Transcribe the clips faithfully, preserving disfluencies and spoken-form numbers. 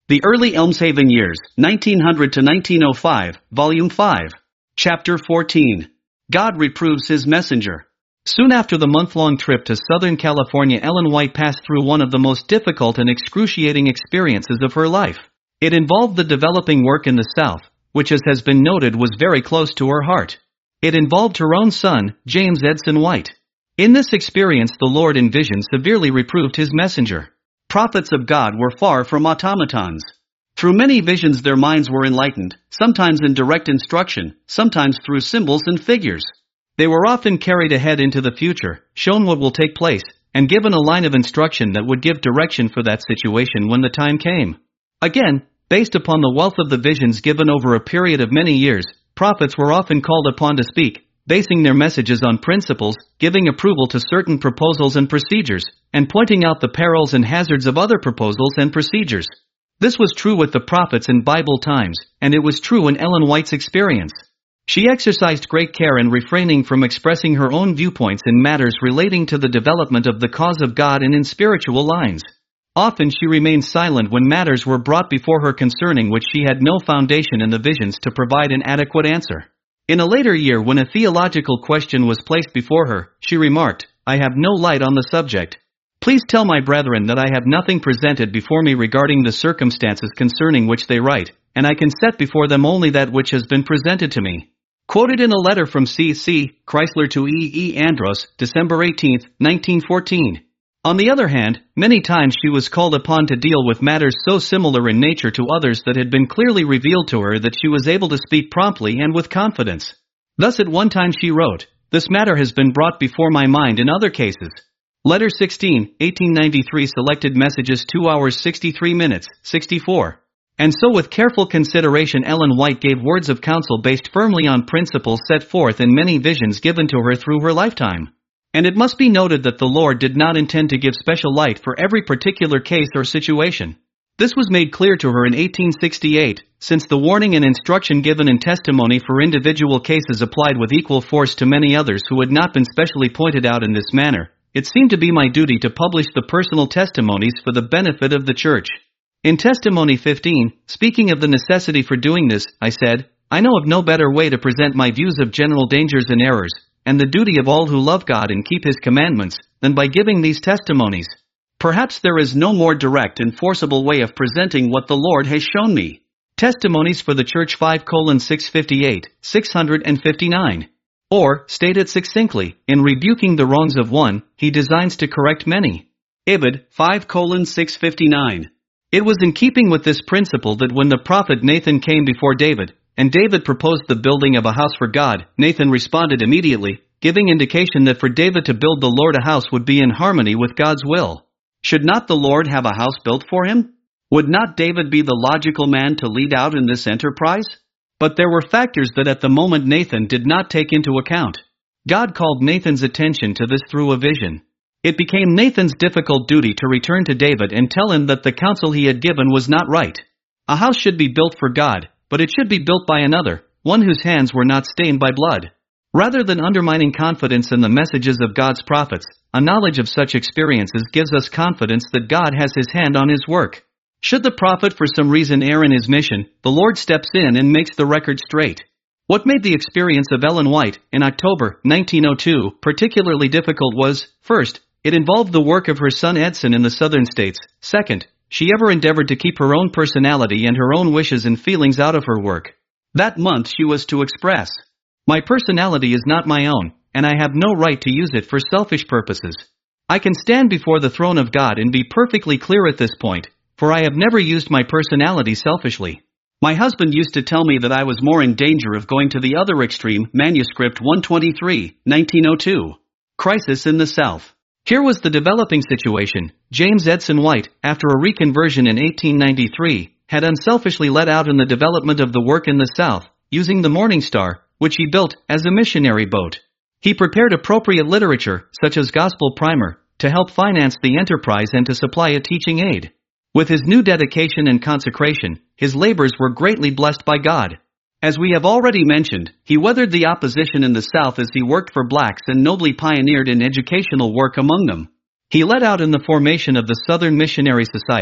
The Early Elmshaven Years, nineteen hundred to nineteen oh five, Volume five. Chapter fourteen. God Reproves His Messenger. Soon after the month-long trip to Southern California, Ellen White passed through one of the most difficult and excruciating experiences of her life. It involved the developing work in the South, which, as has been noted, was very close to her heart. It involved her own son, James Edson White. In this experience, the Lord in vision severely reproved His messenger. Prophets of God were far from automatons. Through many visions their minds were enlightened, sometimes in direct instruction, sometimes through symbols and figures. They were often carried ahead into the future, shown what will take place, and given a line of instruction that would give direction for that situation when the time came. Again, based upon the wealth of the visions given over a period of many years, prophets were often called upon to speak, basing their messages on principles, giving approval to certain proposals and procedures, and pointing out the perils and hazards of other proposals and procedures. This was true with the prophets in Bible times, and it was true in Ellen White's experience. She exercised great care in refraining from expressing her own viewpoints in matters relating to the development of the cause of God and in spiritual lines. Often she remained silent when matters were brought before her concerning which she had no foundation in the visions to provide an adequate answer. In a later year, when a theological question was placed before her, she remarked, "I have no light on the subject. Please tell my brethren that I have nothing presented before me regarding the circumstances concerning which they write, and I can set before them only that which has been presented to me." Quoted in a letter from C C Chrysler to E. E. Andros, December eighteenth, nineteen fourteen. On the other hand, many times she was called upon to deal with matters so similar in nature to others that had been clearly revealed to her that she was able to speak promptly and with confidence. Thus at one time she wrote, "This matter has been brought before my mind in other cases." Letter sixteen, eighteen ninety-three, selected messages two hours sixty-three minutes, sixty-four. And so with careful consideration Ellen White gave words of counsel based firmly on principles set forth in many visions given to her through her lifetime. And it must be noted that the Lord did not intend to give special light for every particular case or situation. This was made clear to her in eighteen sixty-eight, since the warning and instruction given in testimony for individual cases applied with equal force to many others who had not been specially pointed out in this manner. It seemed to be my duty to publish the personal testimonies for the benefit of the Church. In Testimony fifteen, speaking of the necessity for doing this, I said, "I know of no better way to present my views of general dangers and errors, and the duty of all who love God and keep His commandments, than by giving these testimonies. Perhaps there is no more direct and forcible way of presenting what the Lord has shown me." Testimonies for the Church five colon six fifty-eight, six fifty-nine. Or, stated succinctly, in rebuking the wrongs of one, He designs to correct many. Ibid. five colon six fifty-nine. It was in keeping with this principle that when the prophet Nathan came before David, and David proposed the building of a house for God, Nathan responded immediately, giving indication that for David to build the Lord a house would be in harmony with God's will. Should not the Lord have a house built for him? Would not David be the logical man to lead out in this enterprise? But there were factors that at the moment Nathan did not take into account. God called Nathan's attention to this through a vision. It became Nathan's difficult duty to return to David and tell him that the counsel he had given was not right. A house should be built for God, but it should be built by another, one whose hands were not stained by blood. Rather than undermining confidence in the messages of God's prophets, a knowledge of such experiences gives us confidence that God has His hand on His work. Should the prophet for some reason err in his mission, the Lord steps in and makes the record straight. What made the experience of Ellen White, in October nineteen oh two, particularly difficult was, first, it involved the work of her son Edson in the southern states. Second, she ever endeavored to keep her own personality and her own wishes and feelings out of her work. That month she was to express, "My personality is not my own, and I have no right to use it for selfish purposes. I can stand before the throne of God and be perfectly clear at this point, for I have never used my personality selfishly. My husband used to tell me that I was more in danger of going to the other extreme." Manuscript one twenty-three, nineteen oh two. Crisis in the South. Here was the developing situation. James Edson White, after a reconversion in eighteen ninety-three, had unselfishly led out in the development of the work in the South, using the Morning Star, which he built, as a missionary boat. He prepared appropriate literature, such as Gospel Primer, to help finance the enterprise and to supply a teaching aid. With his new dedication and consecration, his labors were greatly blessed by God. As we have already mentioned, he weathered the opposition in the South as he worked for blacks and nobly pioneered in educational work among them. He led out in the formation of the Southern Missionary Society,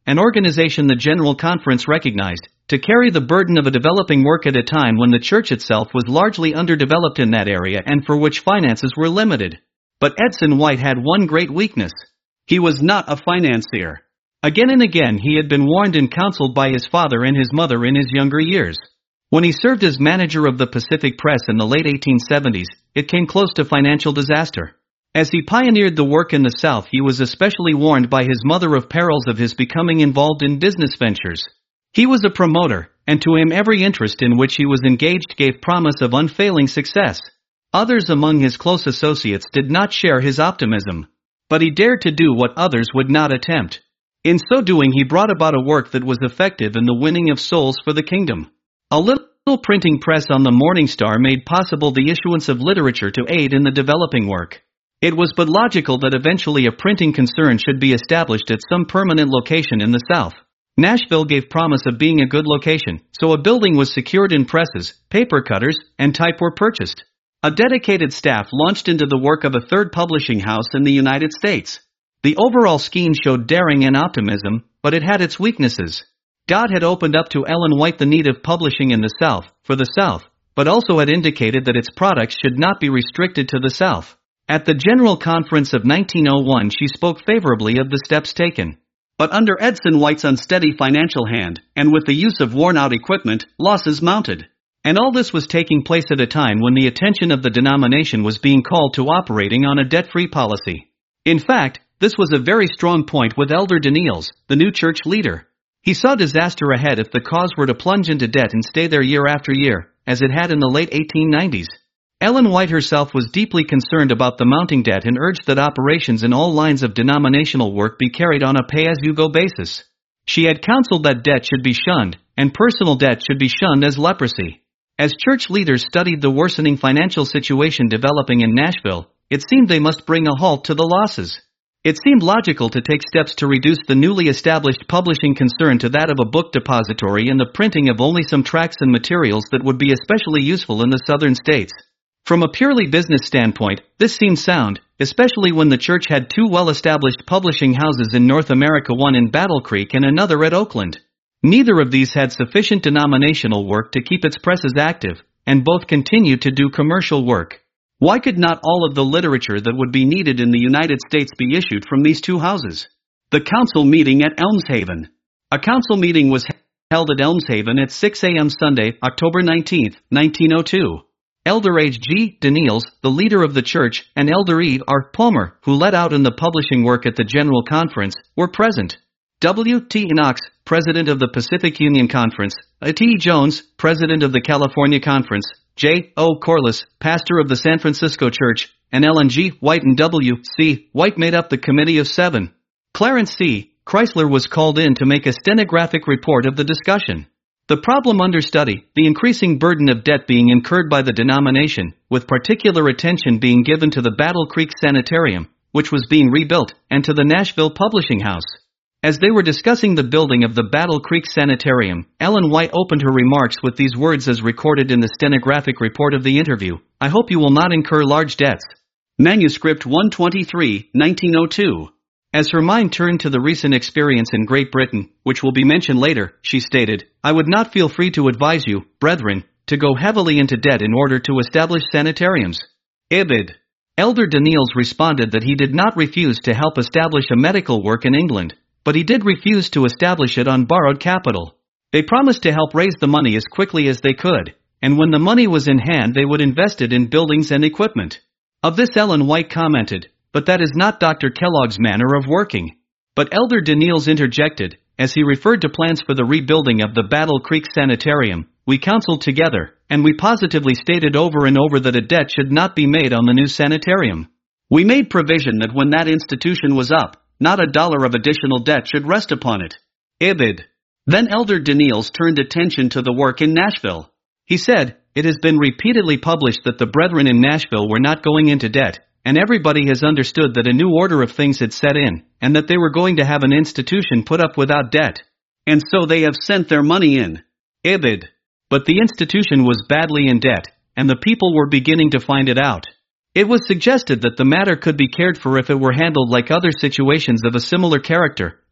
an organization the General Conference recognized, to carry the burden of a developing work at a time when the church itself was largely underdeveloped in that area and for which finances were limited. But Edson White had one great weakness. He was not a financier. Again and again he had been warned and counseled by his father and his mother in his younger years. When he served as manager of the Pacific Press in the late eighteen seventies, it came close to financial disaster. As he pioneered the work in the South, he was especially warned by his mother of perils of his becoming involved in business ventures. He was a promoter, and to him every interest in which he was engaged gave promise of unfailing success. Others among his close associates did not share his optimism. But he dared to do what others would not attempt. In so doing he brought about a work that was effective in the winning of souls for the kingdom. A little printing press on the Morning Star made possible the issuance of literature to aid in the developing work. It was but logical that eventually a printing concern should be established at some permanent location in the South. Nashville gave promise of being a good location, so a building was secured and presses, paper cutters, and type were purchased. A dedicated staff launched into the work of a third publishing house in the United States. The overall scheme showed daring and optimism, but it had its weaknesses. God had opened up to Ellen White the need of publishing in the South, for the South, but also had indicated that its products should not be restricted to the South. At the General Conference of nineteen oh one she spoke favorably of the steps taken. But under Edson White's unsteady financial hand, and with the use of worn-out equipment, losses mounted. And all this was taking place at a time when the attention of the denomination was being called to operating on a debt-free policy. In fact, this was a very strong point with Elder Daniels, the new church leader. He saw disaster ahead if the cause were to plunge into debt and stay there year after year, as it had in the late eighteen nineties. Ellen White herself was deeply concerned about the mounting debt and urged that operations in all lines of denominational work be carried on a pay-as-you-go basis. She had counseled that debt should be shunned, and personal debt should be shunned as leprosy. As church leaders studied the worsening financial situation developing in Nashville, it seemed they must bring a halt to the losses. It seemed logical to take steps to reduce the newly established publishing concern to that of a book depository and the printing of only some tracts and materials that would be especially useful in the southern states. From a purely business standpoint, this seemed sound, especially when the church had two well-established publishing houses in North America, one in Battle Creek and another at Oakland. Neither of these had sufficient denominational work to keep its presses active, and both continued to do commercial work. Why could not all of the literature that would be needed in the United States be issued from these two houses? The council meeting at Elmshaven. A council meeting was held at Elmshaven at six a m Sunday, October nineteenth, nineteen oh two. Elder H. G. Daniels, the leader of the church, and Elder E. R. Palmer, who led out in the publishing work at the General Conference, were present. W. T. Knox, president of the Pacific Union Conference, A. T. Jones, president of the California Conference, J. O. Corliss, pastor of the San Francisco Church, and Ellen G. White and W. C. White made up the committee of seven. Clarence C. Chrysler was called in to make a stenographic report of the discussion. The problem under study, the increasing burden of debt being incurred by the denomination, with particular attention being given to the Battle Creek Sanitarium, which was being rebuilt, and to the Nashville Publishing House. As they were discussing the building of the Battle Creek Sanitarium, Ellen White opened her remarks with these words as recorded in the stenographic report of the interview: "I hope you will not incur large debts." Manuscript one twenty-three, nineteen oh two. As her mind turned to the recent experience in Great Britain, which will be mentioned later, she stated, "I would not feel free to advise you, brethren, to go heavily into debt in order to establish sanitariums." Ibid. Elder Daniels responded that he did not refuse to help establish a medical work in England, but he did refuse to establish it on borrowed capital. They promised to help raise the money as quickly as they could, and when the money was in hand they would invest it in buildings and equipment. Of this Ellen White commented, "But that is not Doctor Kellogg's manner of working." But Elder Daniels interjected, as he referred to plans for the rebuilding of the Battle Creek Sanitarium, "We counseled together, and we positively stated over and over that a debt should not be made on the new sanitarium. We made provision that when that institution was up, not a dollar of additional debt should rest upon it." Ibid. Then Elder Daniels turned attention to the work in Nashville. He said, "It has been repeatedly published that the brethren in Nashville were not going into debt, and everybody has understood that a new order of things had set in, and that they were going to have an institution put up without debt. And so they have sent their money in." Ibid. But the institution was badly in debt, and the people were beginning to find it out. It was suggested that the matter could be cared for if it were handled like other situations of a similar character,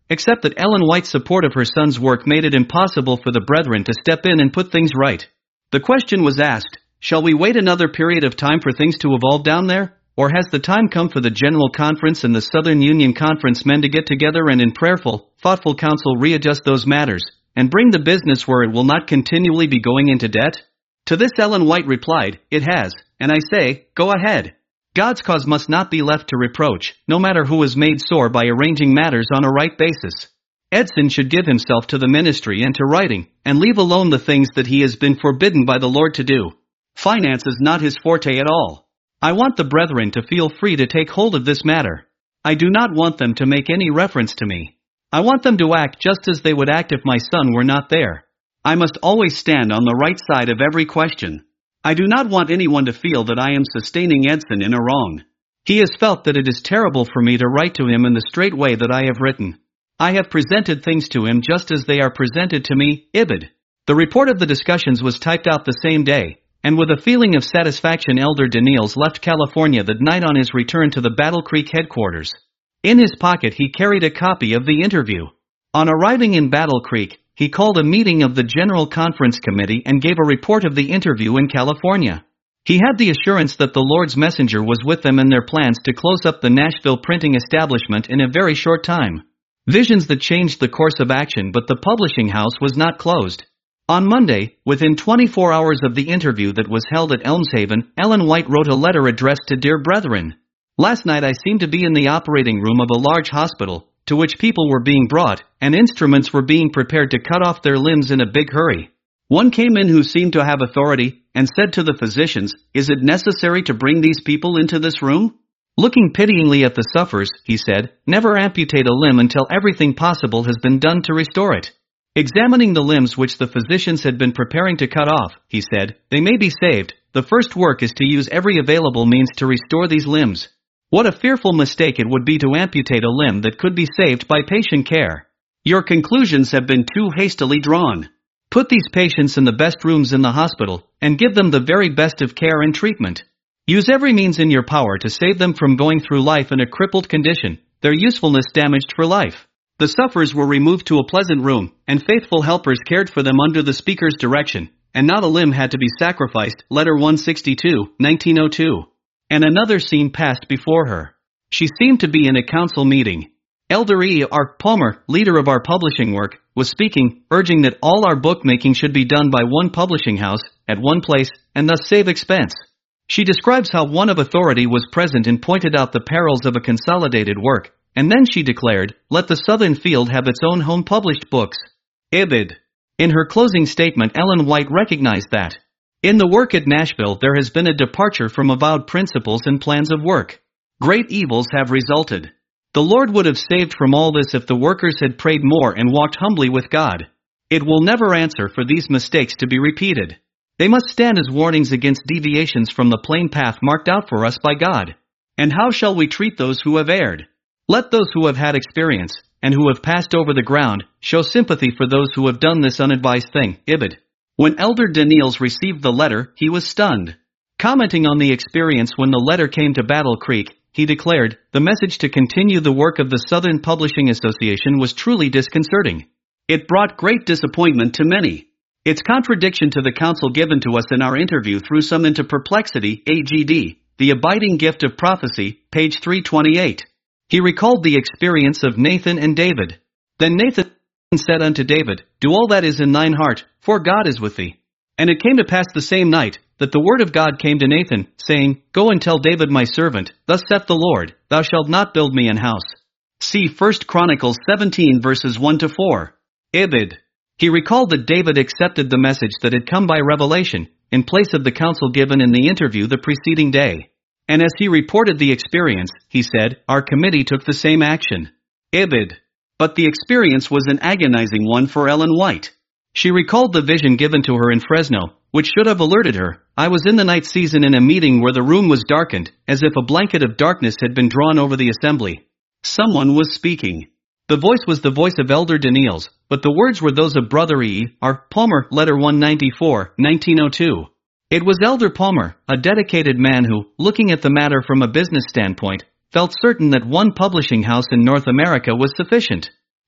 except that Ellen White's support of her son's work made it impossible for the brethren to step in and put things right. The question was asked, shall we wait another period of time for things to evolve down there? Or has the time come for the General Conference and the Southern Union Conference men to get together and in prayerful, thoughtful counsel readjust those matters, and bring the business where it will not continually be going into debt? To this Ellen White replied, it has, and I say, go ahead. God's cause must not be left to reproach, no matter who is made sore by arranging matters on a right basis. Edson should give himself to the ministry and to writing, and leave alone the things that he has been forbidden by the Lord to do. Finance is not his forte at all. I want the brethren to feel free to take hold of this matter. I do not want them to make any reference to me. I want them to act just as they would act if my son were not there. I must always stand on the right side of every question. I do not want anyone to feel that I am sustaining Edson in a wrong. He has felt that it is terrible for me to write to him in the straight way that I have written. I have presented things to him just as they are presented to me, Ibid. The report of the discussions was typed out the same day, and with a feeling of satisfaction Elder Daniels left California that night on his return to the Battle Creek headquarters. In his pocket he carried a copy of the interview. On arriving in Battle Creek, he called a meeting of the General Conference Committee and gave a report of the interview in California. He had the assurance that the Lord's messenger was with them in their plans to close up the Nashville printing establishment in a very short time. Visions that changed the course of action, but the publishing house was not closed. On Monday, within twenty-four hours of the interview that was held at Elmshaven, Ellen White wrote a letter addressed to Dear Brethren. Last night I seemed to be in the operating room of a large hospital, to which people were being brought, and instruments were being prepared to cut off their limbs in a big hurry. One came in who seemed to have authority, and said to the physicians, is it necessary to bring these people into this room? Looking pityingly at the sufferers, he said, never amputate a limb until everything possible has been done to restore it. Examining the limbs which the physicians had been preparing to cut off, he said, they may be saved. The first work is to use every available means to restore these limbs. What a fearful mistake it would be to amputate a limb that could be saved by patient care. Your conclusions have been too hastily drawn. Put these patients in the best rooms in the hospital, and give them the very best of care and treatment. Use every means in your power to save them from going through life in a crippled condition, their usefulness damaged for life. The sufferers were removed to a pleasant room, and faithful helpers cared for them under the speaker's direction, and not a limb had to be sacrificed. Letter one sixty-two, nineteen oh two. And another scene passed before her. She seemed to be in a council meeting. Elder E. R. Palmer, leader of our publishing work, was speaking, urging that all our bookmaking should be done by one publishing house, at one place, and thus save expense. She describes how one of authority was present and pointed out the perils of a consolidated work, and then she declared, let the Southern Field have its own home-published books. Ibid. In her closing statement, Ellen White recognized that in the work at Nashville there has been a departure from avowed principles and plans of work. Great evils have resulted. The Lord would have saved from all this if the workers had prayed more and walked humbly with God. It will never answer for these mistakes to be repeated. They must stand as warnings against deviations from the plain path marked out for us by God. And how shall we treat those who have erred? Let those who have had experience, and who have passed over the ground, show sympathy for those who have done this unadvised thing. Ibid. When Elder Daniels received the letter, he was stunned. Commenting on the experience when the letter came to Battle Creek, he declared, the message to continue the work of the Southern Publishing Association was truly disconcerting. It brought great disappointment to many. Its contradiction to the counsel given to us in our interview threw some into perplexity. A G D, The Abiding Gift of Prophecy, page three twenty-eight. He recalled the experience of Nathan and David. Then Nathan said unto David, do all that is in thine heart, for God is with thee. And it came to pass the same night, that the word of God came to Nathan, saying, go and tell David my servant, thus saith the Lord, thou shalt not build me an house. See First Chronicles seventeen verses one to four. Ibid. He recalled that David accepted the message that had come by revelation, in place of the counsel given in the interview the preceding day. And as he reported the experience, he said, our committee took the same action. Ibid. But the experience was an agonizing one for Ellen White. She recalled the vision given to her in Fresno, which should have alerted her. I was in the night season in a meeting where the room was darkened, as if a blanket of darkness had been drawn over the assembly. Someone was speaking. The voice was the voice of Elder Daniels, but the words were those of Brother E. R. Palmer, letter one ninety-four, nineteen oh two. It was Elder Palmer, a dedicated man who, looking at the matter from a business standpoint, felt certain that one publishing house in North America was sufficient.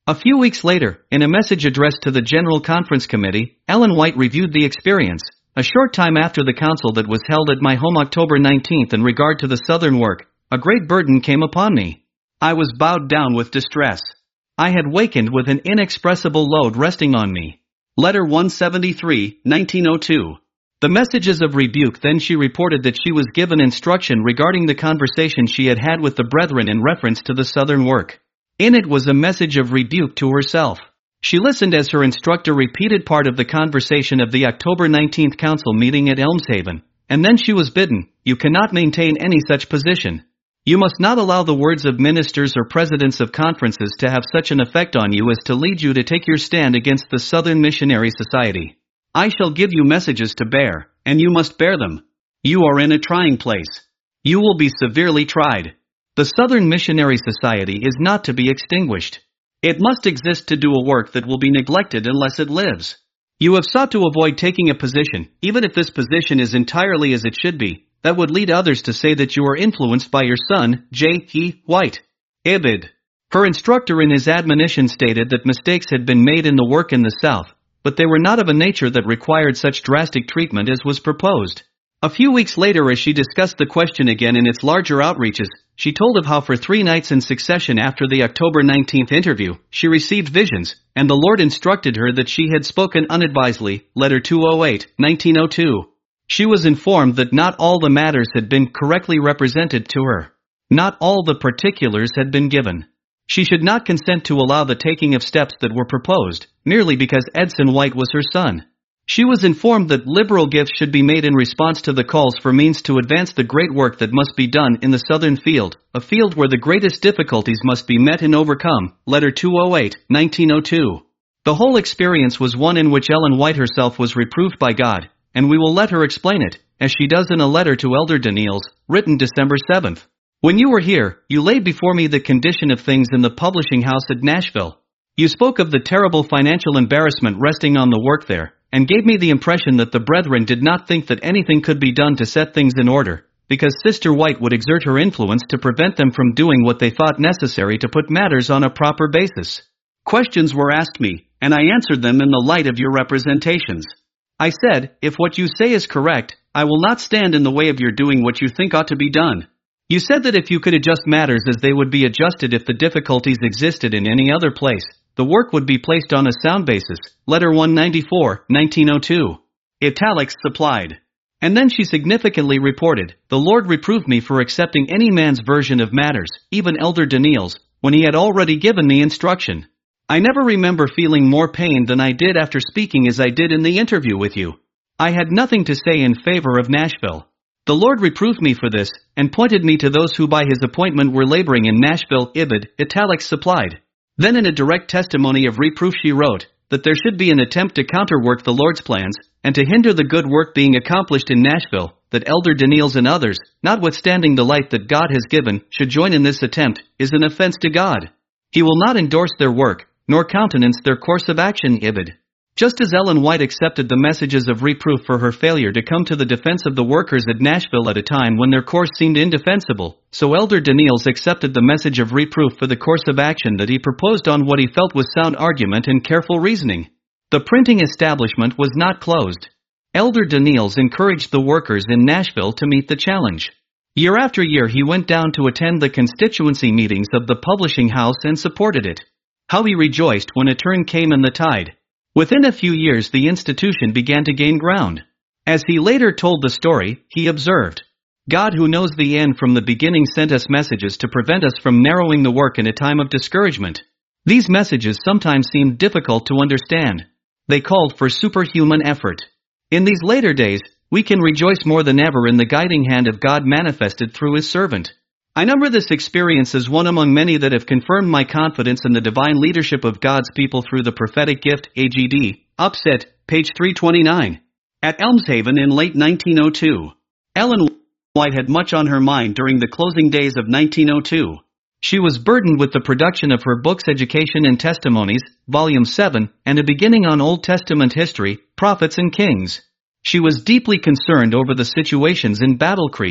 A few weeks later, in a message addressed to the General Conference Committee, Ellen White reviewed the experience. A short time after the council that was held at my home October nineteenth in regard to the Southern work, a great burden came upon me. I was bowed down with distress. I had wakened with an inexpressible load resting on me. Letter one seventy-three, nineteen oh two. The messages of rebuke. Then she reported that she was given instruction regarding the conversation she had had with the brethren in reference to the Southern work. In it was a message of rebuke to herself. She listened as her instructor repeated part of the conversation of the October nineteenth council meeting at Elmshaven, and then she was bidden, "You cannot maintain any such position. You must not allow the words of ministers or presidents of conferences to have such an effect on you as to lead you to take your stand against the Southern Missionary Society. I shall give you messages to bear, and you must bear them. You are in a trying place. You will be severely tried. The Southern Missionary Society is not to be extinguished. It must exist to do a work that will be neglected unless it lives. You have sought to avoid taking a position, even if this position is entirely as it should be, that would lead others to say that you are influenced by your son, J E White. Ibid. Her instructor in his admonition stated that mistakes had been made in the work in the South, but they were not of a nature that required such drastic treatment as was proposed. A few weeks later, as she discussed the question again in its larger outreaches, she told of how for three nights in succession after the October nineteenth interview, she received visions, and the Lord instructed her that she had spoken unadvisedly. Letter two oh eight, nineteen oh two. She was informed that not all the matters had been correctly represented to her. Not all the particulars had been given. She should not consent to allow the taking of steps that were proposed, merely because Edson White was her son. She was informed that liberal gifts should be made in response to the calls for means to advance the great work that must be done in the Southern field, a field where the greatest difficulties must be met and overcome. Letter two oh eight, nineteen oh two. The whole experience was one in which Ellen White herself was reproved by God, and we will let her explain it, as she does in a letter to Elder Daniels, written December seventh. When you were here, you laid before me the condition of things in the publishing house at Nashville. You spoke of the terrible financial embarrassment resting on the work there, and gave me the impression that the brethren did not think that anything could be done to set things in order, because Sister White would exert her influence to prevent them from doing what they thought necessary to put matters on a proper basis. Questions were asked me, and I answered them in the light of your representations. I said, if what you say is correct, I will not stand in the way of your doing what you think ought to be done. You said that if you could adjust matters as they would be adjusted if the difficulties existed in any other place, the work would be placed on a sound basis. Letter one ninety-four, nineteen oh two. Italics supplied. And then she significantly reported, the Lord reproved me for accepting any man's version of matters, even Elder Daniels, when he had already given me instruction. I never remember feeling more pain than I did after speaking as I did in the interview with you. I had nothing to say in favor of Nashville. The Lord reproved me for this, and pointed me to those who by his appointment were laboring in Nashville. Ibid, italics supplied. Then in a direct testimony of reproof she wrote, that there should be an attempt to counterwork the Lord's plans, and to hinder the good work being accomplished in Nashville, that Elder Daniels and others, notwithstanding the light that God has given, should join in this attempt, is an offense to God. He will not endorse their work, nor countenance their course of action. Ibid. Just as Ellen White accepted the messages of reproof for her failure to come to the defense of the workers at Nashville at a time when their course seemed indefensible, so Elder Daniels accepted the message of reproof for the course of action that he proposed on what he felt was sound argument and careful reasoning. The printing establishment was not closed. Elder Daniels encouraged the workers in Nashville to meet the challenge. Year after year he went down to attend the constituency meetings of the publishing house and supported it. How he rejoiced when a turn came in the tide. Within a few years the institution began to gain ground. As he later told the story, he observed, God who knows the end from the beginning sent us messages to prevent us from narrowing the work in a time of discouragement. These messages sometimes seemed difficult to understand. They called for superhuman effort. In these later days, we can rejoice more than ever in the guiding hand of God manifested through his servant. I number this experience as one among many that have confirmed my confidence in the divine leadership of God's people through the prophetic gift. A G D, Upset, page three twenty-nine. At Elmshaven in late nineteen oh two. Ellen White had much on her mind during the closing days of nineteen oh two. She was burdened with the production of her books Education and Testimonies, Volume seven, and a beginning on Old Testament history, Prophets and Kings. She was deeply concerned over the situations in Battle Creek.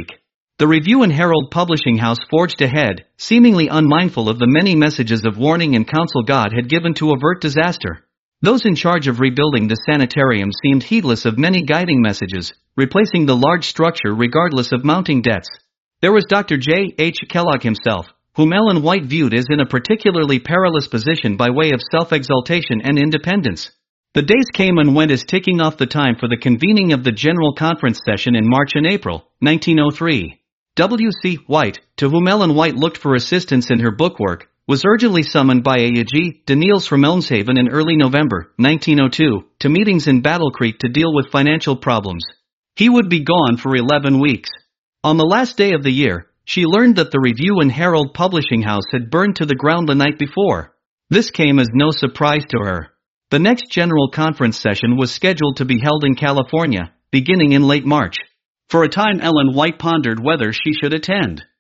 The Review and Herald publishing house forged ahead, seemingly unmindful of the many messages of warning and counsel God had given to avert disaster. Those in charge of rebuilding the sanitarium seemed heedless of many guiding messages, replacing the large structure regardless of mounting debts. There was Doctor J H Kellogg himself, whom Ellen White viewed as in a particularly perilous position by way of self-exaltation and independence. The days came and went as ticking off the time for the convening of the General Conference session in March and April, nineteen oh three. W C White, to whom Ellen White looked for assistance in her bookwork, was urgently summoned by A G Daniels from Elmshaven in early November, nineteen oh two, to meetings in Battle Creek to deal with financial problems. He would be gone for eleven weeks. On the last day of the year, she learned that the Review and Herald publishing house had burned to the ground the night before. This came as no surprise to her. The next General Conference session was scheduled to be held in California, beginning in late March. For a time Ellen White pondered whether she should attend.